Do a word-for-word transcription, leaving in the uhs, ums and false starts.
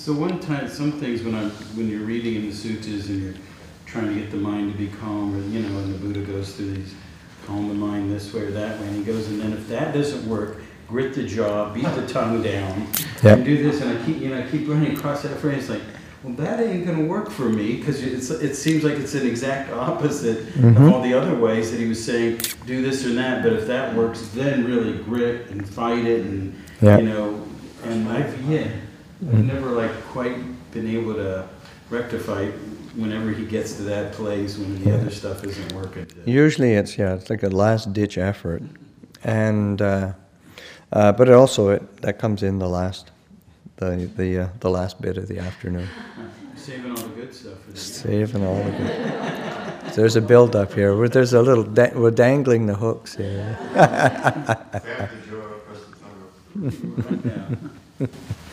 So one time, some things when I'm when you're reading in the suttas and you're trying to get the mind to be calm, or you know, and the Buddha goes through these, calm the mind this way or that way, and he goes, and then if that doesn't work, grit the jaw, beat the tongue down, Yep. and do this, and I keep you know I keep running across that phrase. It's like, well, that ain't going to work for me, because it's it seems like it's an exact opposite Mm-hmm. of all the other ways that he was saying, do this or that. But if that works, then really grit and fight it, and Yeah. you know, and I've yeah. I've never like quite been able to rectify whenever he gets to that place when the Yeah. other stuff isn't working. Usually it's, yeah, it's like a last ditch effort. And, uh, uh, but it also, it, that comes in the last, the, the, uh, the last bit of the afternoon. Saving all the good stuff for the Saving all the good. There's a build up here. We're, there's a little, da- we're dangling the hooks here. Yeah.